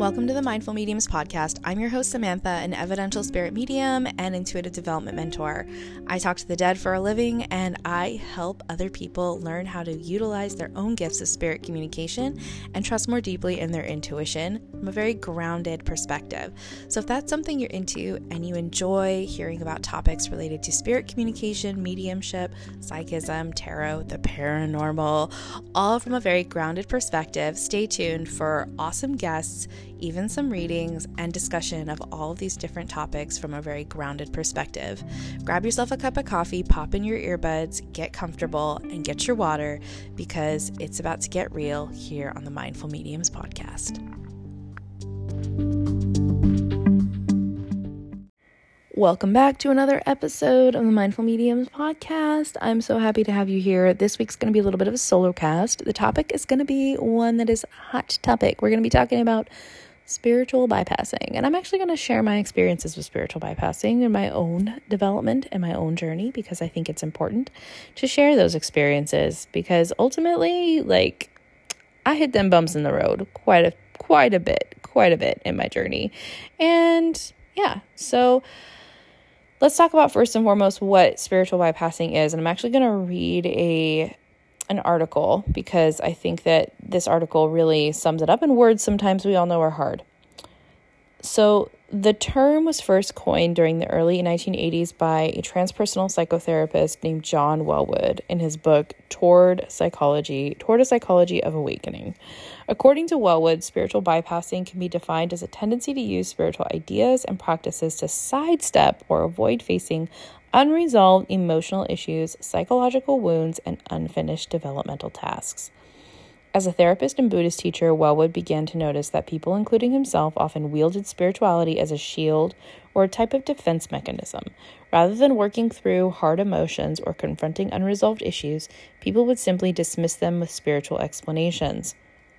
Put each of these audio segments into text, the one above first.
Welcome to the Mindful Mediums podcast. I'm your host, Samantha, an evidential spirit medium and intuitive development mentor. I talk to the dead for a living, and I help other people learn how to utilize their own gifts of spirit communication and trust more deeply in their intuition from a very grounded perspective. So if that's something you're into and you enjoy hearing about topics related to spirit communication, mediumship, psychism, tarot, the paranormal, all from a very grounded perspective, stay tuned for awesome guests, even some readings and discussion of all of these different topics from a very grounded perspective. Grab yourself a cup of coffee, pop in your earbuds, get comfortable, and get your water because it's about to get real here on the Mindful Mediums podcast. Welcome back to another episode of the Mindful Mediums podcast. I'm so happy to have you here. This week's going to be a little bit of a solo cast. The topic is going to be one that is a hot topic. We're going to be talking about spiritual bypassing, and I'm actually going to share my experiences with spiritual bypassing and my own development and my own journey because I think it's important to share those experiences because ultimately, I hit them bumps in the road quite a bit in my journey. And yeah, so let's talk about first and foremost what spiritual bypassing is. And I'm actually going to read an article because I think that this article really sums it up, and words sometimes we all know are hard. So the term was first coined during the early 1980s by a transpersonal psychotherapist named John Welwood in his book Toward a Psychology of Awakening. According to Welwood, spiritual bypassing can be defined as a tendency to use spiritual ideas and practices to sidestep or avoid facing unresolved emotional issues, psychological wounds, and unfinished developmental tasks. As a therapist and Buddhist teacher, Welwood began to notice that people, including himself, often wielded spirituality as a shield or a type of defense mechanism. Rather than working through hard emotions or confronting unresolved issues, people would simply dismiss them with spiritual explanations.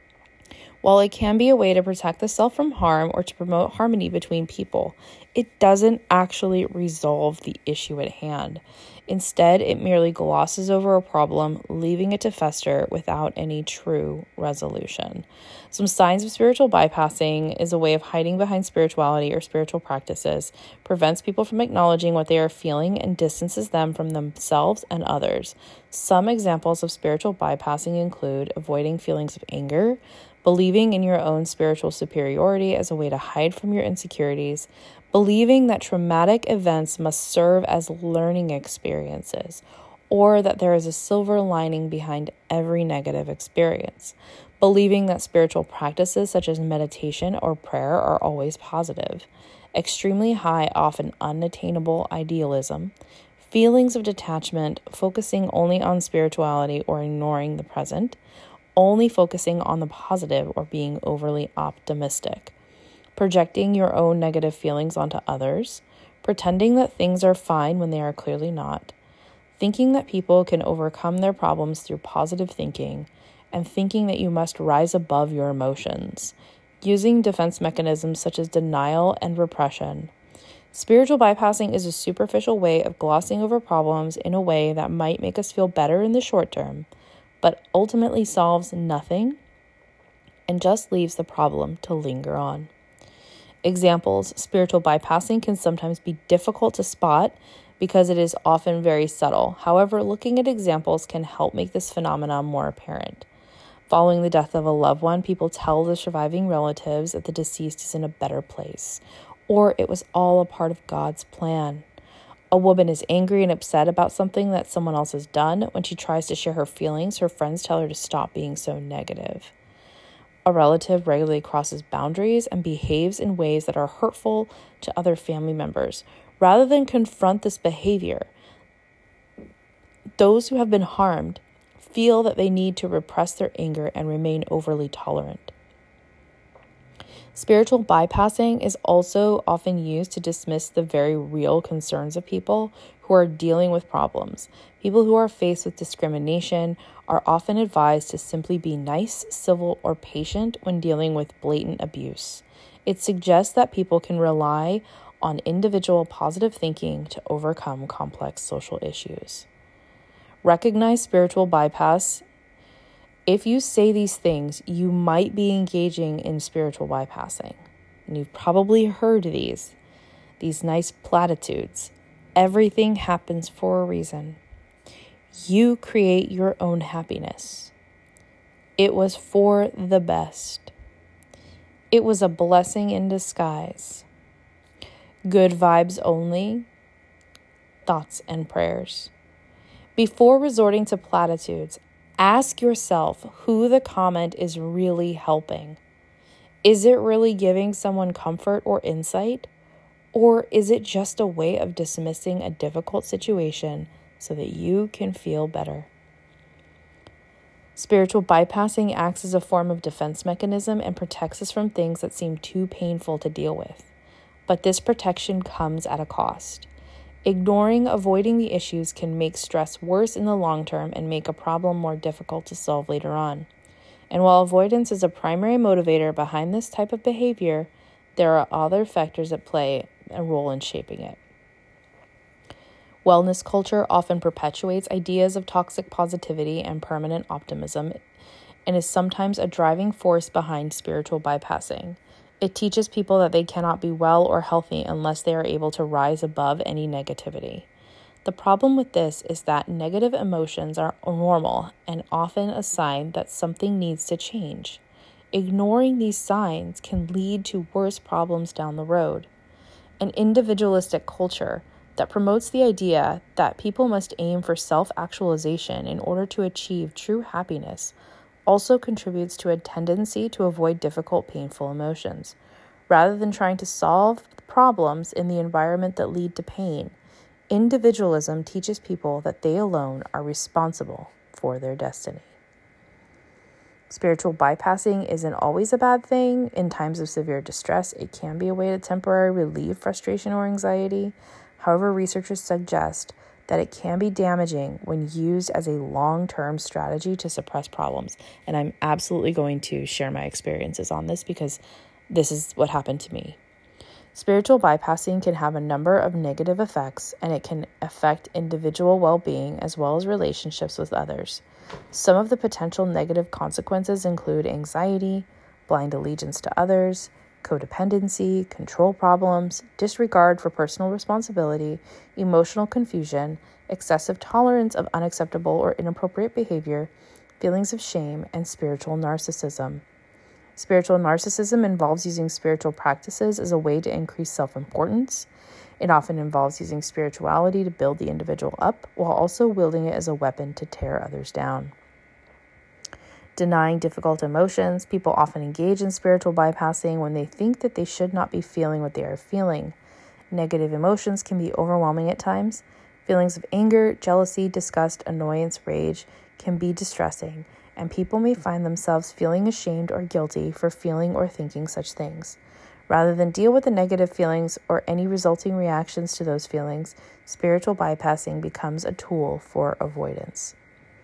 While it can be a way to protect the self from harm or to promote harmony between people, it doesn't actually resolve the issue at hand. Instead, it merely glosses over a problem, leaving it to fester without any true resolution. Some signs of spiritual bypassing is a way of hiding behind spirituality or spiritual practices, prevents people from acknowledging what they are feeling, and distances them from themselves and others. Some examples of spiritual bypassing include avoiding feelings of anger, believing in your own spiritual superiority as a way to hide from your insecurities, believing that traumatic events must serve as learning experiences, or that there is a silver lining behind every negative experience, believing that spiritual practices such as meditation or prayer are always positive, extremely high, often unattainable idealism, feelings of detachment, focusing only on spirituality or ignoring the present, only focusing on the positive or being overly optimistic, projecting your own negative feelings onto others, pretending that things are fine when they are clearly not, thinking that people can overcome their problems through positive thinking, and thinking that you must rise above your emotions, using defense mechanisms such as denial and repression. Spiritual bypassing is a superficial way of glossing over problems in a way that might make us feel better in the short term, but ultimately solves nothing and just leaves the problem to linger on. Examples: spiritual bypassing can sometimes be difficult to spot because it is often very subtle. However, looking at examples can help make this phenomenon more apparent. Following the death of a loved one, people tell the surviving relatives that the deceased is in a better place, or it was all a part of God's plan. A woman is angry and upset about something that someone else has done. When she tries to share her feelings, her friends tell her to stop being so negative. A relative regularly crosses boundaries and behaves in ways that are hurtful to other family members. Rather than confront this behavior, those who have been harmed feel that they need to repress their anger and remain overly tolerant. Spiritual bypassing is also often used to dismiss the very real concerns of people who are dealing with problems. People who are faced with discrimination are often advised to simply be nice, civil, or patient when dealing with blatant abuse. It suggests that people can rely on individual positive thinking to overcome complex social issues. Recognize spiritual bypass If you say these things, you might be engaging in spiritual bypassing. And you've probably heard these nice platitudes. Everything happens for a reason. You create your own happiness. It was for the best. It was a blessing in disguise. Good vibes only. Thoughts and prayers. Before resorting to platitudes, ask yourself who the comment is really helping. Is it really giving someone comfort or insight? Or is it just a way of dismissing a difficult situation so that you can feel better? Spiritual bypassing acts as a form of defense mechanism and protects us from things that seem too painful to deal with. But this protection comes at a cost. Avoiding the issues can make stress worse in the long term and make a problem more difficult to solve later on. And while avoidance is a primary motivator behind this type of behavior, there are other factors that play a role in shaping it. Wellness culture often perpetuates ideas of toxic positivity and permanent optimism and is sometimes a driving force behind spiritual bypassing. It teaches people that they cannot be well or healthy unless they are able to rise above any negativity. The problem with this is that negative emotions are normal and often a sign that something needs to change. Ignoring these signs can lead to worse problems down the road. An individualistic culture that promotes the idea that people must aim for self-actualization in order to achieve true happiness also contributes to a tendency to avoid difficult, painful emotions. Rather than trying to solve problems in the environment that lead to pain, individualism teaches people that they alone are responsible for their destiny. Spiritual bypassing isn't always a bad thing. In times of severe distress, it can be a way to temporarily relieve frustration or anxiety. However, researchers suggest that it can be damaging when used as a long-term strategy to suppress problems. And I'm absolutely going to share my experiences on this because this is what happened to me. Spiritual bypassing can have a number of negative effects, and it can affect individual well-being as well as relationships with others. Some of the potential negative consequences include anxiety, blind allegiance to others, codependency, control problems, disregard for personal responsibility, emotional confusion, excessive tolerance of unacceptable or inappropriate behavior, feelings of shame, and spiritual narcissism. Spiritual narcissism involves using spiritual practices as a way to increase self-importance. It often involves using spirituality to build the individual up while also wielding it as a weapon to tear others down. Denying difficult emotions. People often engage in spiritual bypassing when they think that they should not be feeling what they are feeling. Negative emotions can be overwhelming at times. Feelings of anger, jealousy, disgust, annoyance, rage can be distressing, and people may find themselves feeling ashamed or guilty for feeling or thinking such things. Rather than deal with the negative feelings or any resulting reactions to those feelings, spiritual bypassing becomes a tool for avoidance.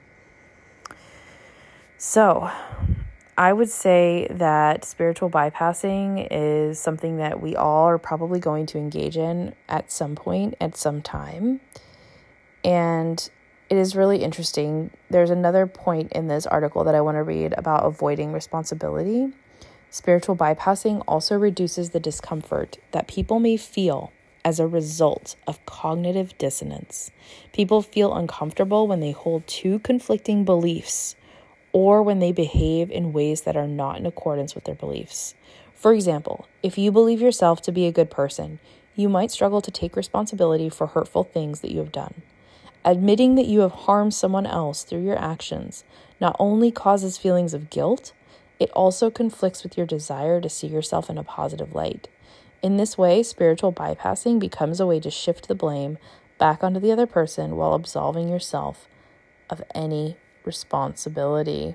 So, I would say that spiritual bypassing is something that we all are probably going to engage in at some point, at some time. And it is really interesting. There's another point in this article that I want to read about avoiding responsibility. Spiritual bypassing also reduces the discomfort that people may feel as a result of cognitive dissonance. People feel uncomfortable when they hold two conflicting beliefs or when they behave in ways that are not in accordance with their beliefs. For example, if you believe yourself to be a good person, you might struggle to take responsibility for hurtful things that you have done. Admitting that you have harmed someone else through your actions not only causes feelings of guilt, it also conflicts with your desire to see yourself in a positive light. In this way, spiritual bypassing becomes a way to shift the blame back onto the other person while absolving yourself of any responsibility.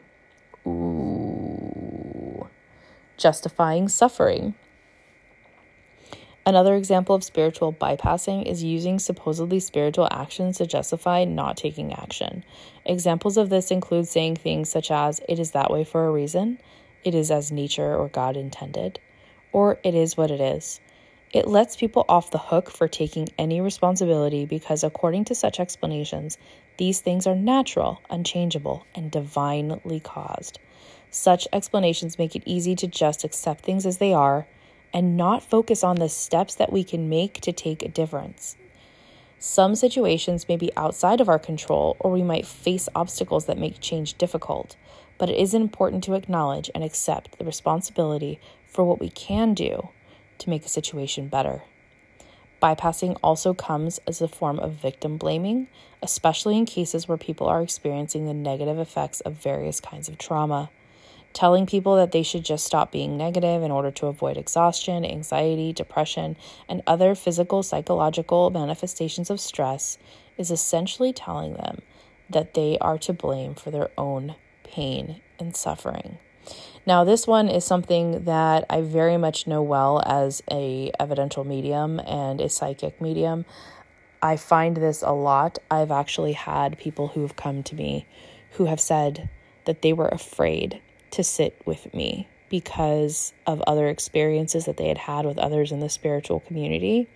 Justifying suffering. Another example of spiritual bypassing is using supposedly spiritual actions to justify not taking action. Examples of this include saying things such as, "It is that way for a reason," "It is as nature or God intended," or "It is what it is." It lets people off the hook for taking any responsibility because, according to such explanations, these things are natural, unchangeable, and divinely caused. Such explanations make it easy to just accept things as they are and not focus on the steps that we can make to take a difference. Some situations may be outside of our control, or we might face obstacles that make change difficult, but it is important to acknowledge and accept the responsibility for what we can do to make a situation better. Bypassing also comes as a form of victim blaming, especially in cases where people are experiencing the negative effects of various kinds of trauma. Telling people that they should just stop being negative in order to avoid exhaustion, anxiety, depression, and other physical, psychological manifestations of stress is essentially telling them that they are to blame for their own pain and suffering. Now, this one is something that I very much know well as a evidential medium and a psychic medium. I find this a lot. I've actually had people who have come to me who have said that they were afraid to sit with me because of other experiences that they had had with others in the spiritual community.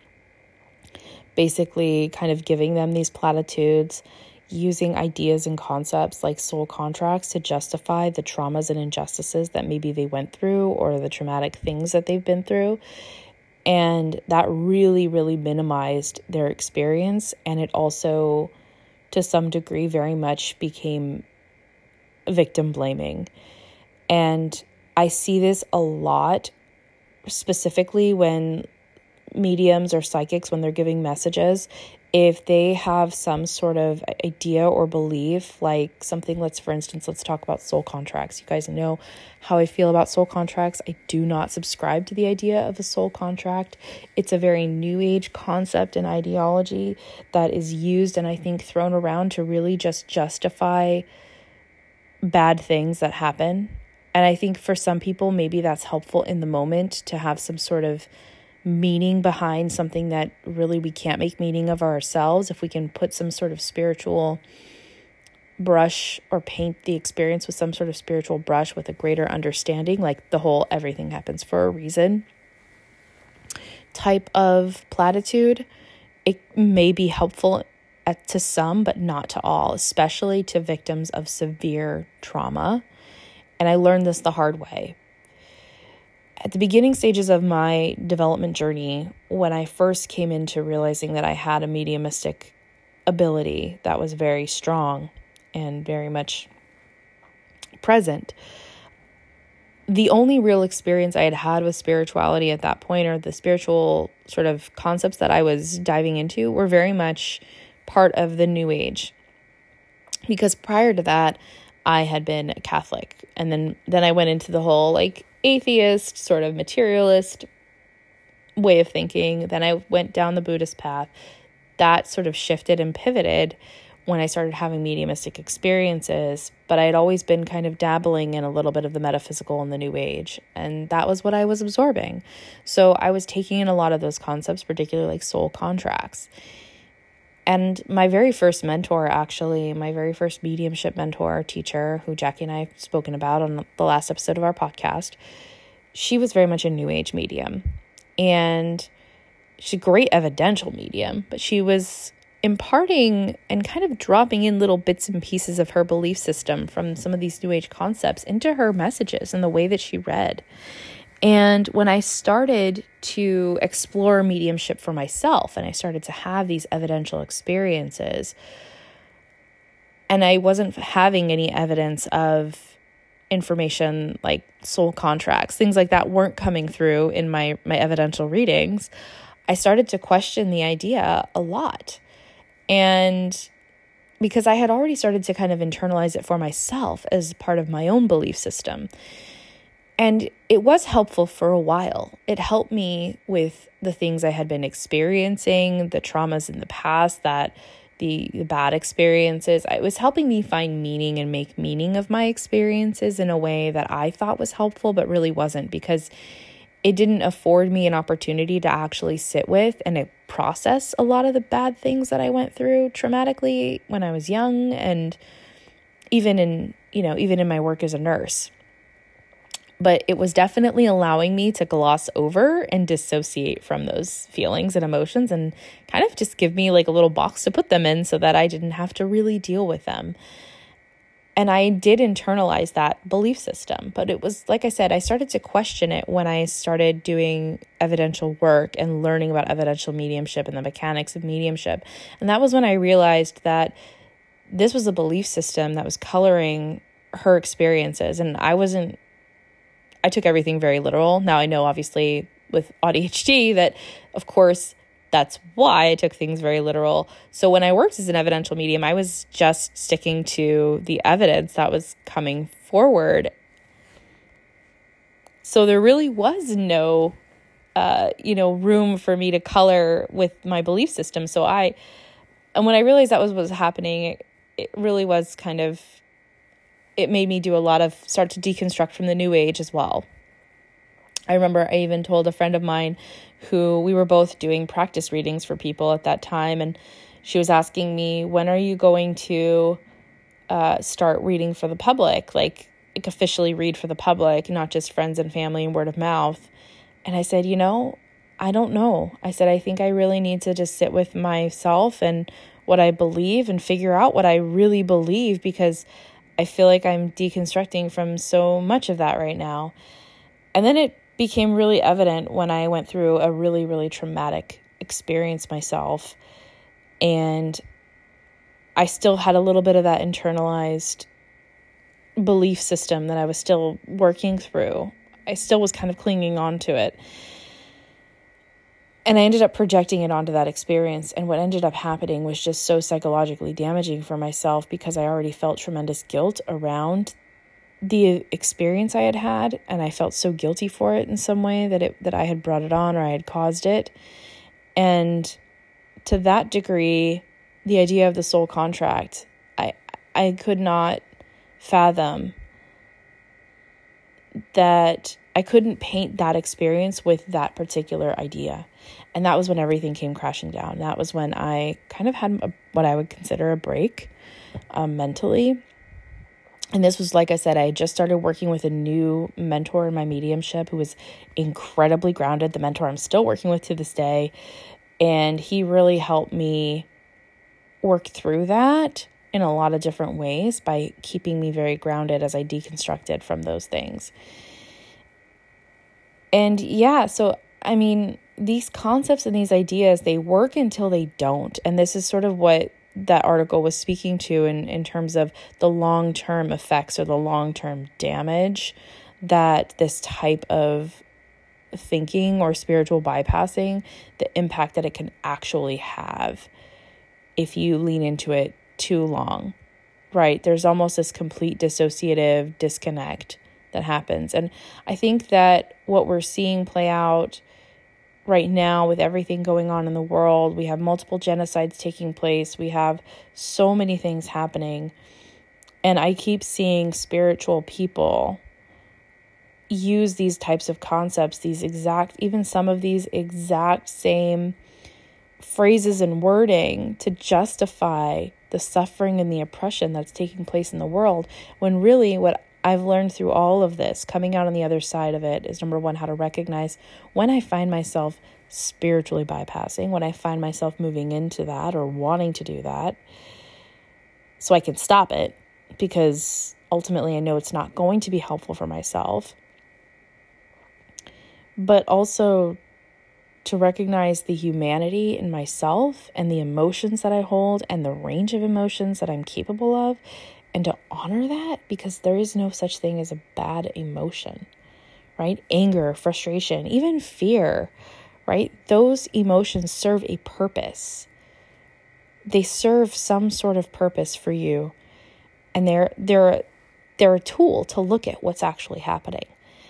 Basically, kind of giving them these platitudes, using ideas and concepts like soul contracts to justify the traumas and injustices that maybe they went through or the traumatic things that they've been through. And that really, really minimized their experience. And it also, to some degree, very much became victim blaming. And I see this a lot, specifically when mediums or psychics, when they're giving messages, if they have some sort of idea or belief, like something, let's talk about soul contracts. You guys know how I feel about soul contracts. I do not subscribe to the idea of a soul contract. It's a very new age concept and ideology that is used and I think thrown around to really just justify bad things that happen. And I think for some people, maybe that's helpful in the moment to have some sort of meaning behind something that really we can't make meaning of ourselves. If we can put some sort of spiritual brush or paint the experience with some sort of spiritual brush with a greater understanding, like the whole everything happens for a reason type of platitude, it may be helpful to some, but not to all, especially to victims of severe trauma. And I learned this the hard way. At the beginning stages of my development journey, when I first came into realizing that I had a mediumistic ability that was very strong and very much present, the only real experience I had had with spirituality at that point, or the spiritual sort of concepts that I was diving into, were very much part of the New Age. Because prior to that, I had been a Catholic. And then I went into the whole like atheist, sort of materialist way of thinking. Then I went down the Buddhist path. That sort of shifted and pivoted when I started having mediumistic experiences. But I had always been kind of dabbling in a little bit of the metaphysical and the New Age. And that was what I was absorbing. So I was taking in a lot of those concepts, particularly like soul contracts. And my very first mentor, actually, my very first mediumship mentor, teacher, who Jackie and I have spoken about on the last episode of our podcast, she was very much a New Age medium. And she's a great evidential medium, but she was imparting and kind of dropping in little bits and pieces of her belief system from some of these New Age concepts into her messages and the way that she read. And when I started to explore mediumship for myself and I started to have these evidential experiences, and I wasn't having any evidence of information like soul contracts, things like that weren't coming through in my evidential readings, I started to question the idea a lot. And because I had already started to kind of internalize it for myself as part of my own belief system. And it was helpful for a while. It helped me with the things I had been experiencing, the traumas in the past, that the bad experiences. It was helping me find meaning and make meaning of my experiences in a way that I thought was helpful, but really wasn't, because it didn't afford me an opportunity to actually sit with and process a lot of the bad things that I went through traumatically when I was young, and even in my work as a nurse. But it was definitely allowing me to gloss over and dissociate from those feelings and emotions and kind of just give me like a little box to put them in so that I didn't have to really deal with them. And I did internalize that belief system. But it was, like I said, I started to question it when I started doing evidential work and learning about evidential mediumship and the mechanics of mediumship. And that was when I realized that this was a belief system that was coloring her experiences. And I took everything very literal. Now I know, obviously, with ADHD that, of course, that's why I took things very literal. So when I worked as an evidential medium, I was just sticking to the evidence that was coming forward. So there really was no, room for me to color with my belief system. And when I realized that was what was happening, it really was it made me start to deconstruct from the new age as well. I remember I even told a friend of mine who we were both doing practice readings for people at that time. And she was asking me, when are you going to start reading for the public? Like officially read for the public, not just friends and family and word of mouth. And I said, I don't know. I said, I think I really need to just sit with myself and what I believe and figure out what I really believe, because I feel like I'm deconstructing from so much of that right now. And then it became really evident when I went through a really, really traumatic experience myself. And I still had a little bit of that internalized belief system that I was still working through. I still was kind of clinging on to it. And I ended up projecting it onto that experience. And what ended up happening was just so psychologically damaging for myself, because I already felt tremendous guilt around the experience I had had. And I felt so guilty for it in some way that I had brought it on or I had caused it. And to that degree, the idea of the soul contract, I could not fathom that I couldn't paint that experience with that particular idea. And that was when everything came crashing down. That was when I kind of had what I would consider a break mentally. And this was, like I said, I had just started working with a new mentor in my mediumship who was incredibly grounded, the mentor I'm still working with to this day. And he really helped me work through that in a lot of different ways by keeping me very grounded as I deconstructed from those things. And yeah, so, I mean, these concepts and these ideas, they work until they don't. And this is sort of what that article was speaking to in terms of the long-term effects or the long-term damage that this type of thinking or spiritual bypassing, the impact that it can actually have if you lean into it too long, right? There's almost this complete dissociative disconnect that happens. And I think that what we're seeing play out right now with everything going on in the world, we have multiple genocides taking place. We have so many things happening. And I keep seeing spiritual people use these types of concepts, even some of these exact same phrases and wording to justify the suffering and the oppression that's taking place in the world, when really what I've learned through all of this, coming out on the other side of it, is number one, how to recognize when I find myself spiritually bypassing, when I find myself moving into that or wanting to do that, so I can stop it, because ultimately I know it's not going to be helpful for myself. But also to recognize the humanity in myself and the emotions that I hold and the range of emotions that I'm capable of, and to honor that, because there is no such thing as a bad emotion, right? Anger, frustration, even fear, right? Those emotions serve a purpose. They serve some sort of purpose for you, and they're a tool to look at what's actually happening.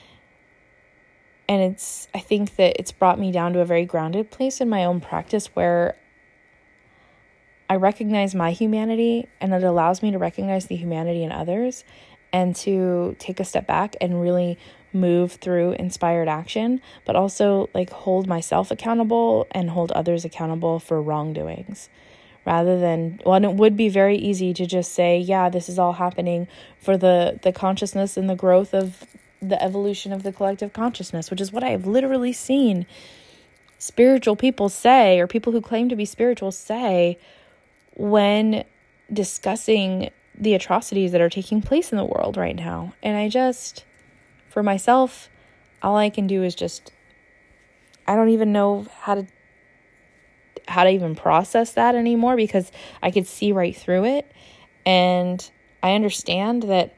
And I think that it's brought me down to a very grounded place in my own practice where I recognize my humanity, and it allows me to recognize the humanity in others and to take a step back and really move through inspired action, but also hold myself accountable and hold others accountable for wrongdoings. Rather than, and it would be very easy to just say, yeah, this is all happening for the consciousness and the growth of the evolution of the collective consciousness, which is what I have literally seen spiritual people say, or people who claim to be spiritual say, when discussing the atrocities that are taking place in the world right now. And I just, for myself, all I can do is just, I don't even know how to even process that anymore, because I could see right through it. And I understand that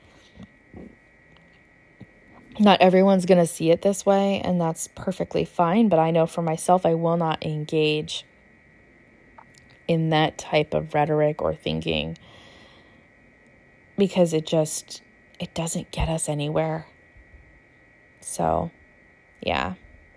not everyone's going to see it this way, and that's perfectly fine. But I know for myself, I will not engage in that type of rhetoric or thinking, because it doesn't get us anywhere. So, yeah.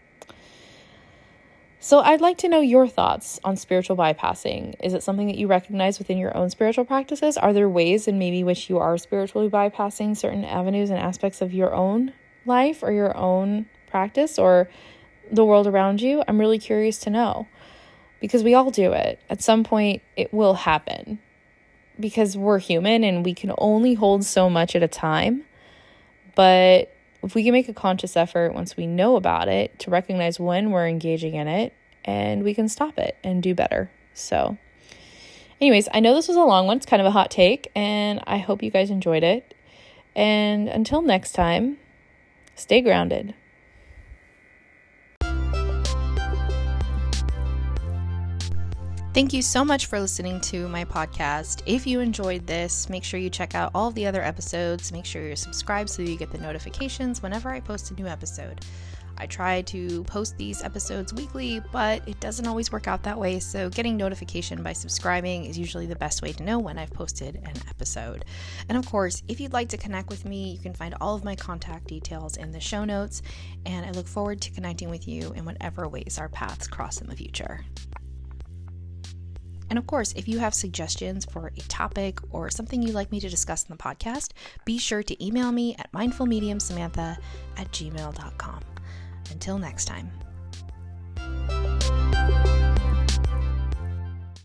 So I'd like to know your thoughts on spiritual bypassing. Is it something that you recognize within your own spiritual practices? Are there ways in maybe which you are spiritually bypassing certain avenues and aspects of your own life or your own practice or the world around you? I'm really curious to know, because we all do it. At some point, it will happen, because we're human and we can only hold so much at a time. But if we can make a conscious effort once we know about it to recognize when we're engaging in it, and we can stop it and do better. So anyways, I know this was a long one. It's kind of a hot take, and I hope you guys enjoyed it. And until next time, stay grounded. Thank you so much for listening to my podcast. If you enjoyed this, make sure you check out all of the other episodes. Make sure you're subscribed so you get the notifications whenever I post a new episode. I try to post these episodes weekly, but it doesn't always work out that way. So getting notification by subscribing is usually the best way to know when I've posted an episode. And of course, if you'd like to connect with me, you can find all of my contact details in the show notes. And I look forward to connecting with you in whatever ways our paths cross in the future. And of course, if you have suggestions for a topic or something you'd like me to discuss in the podcast, be sure to email me at mindfulmediumsamantha@gmail.com. Until next time.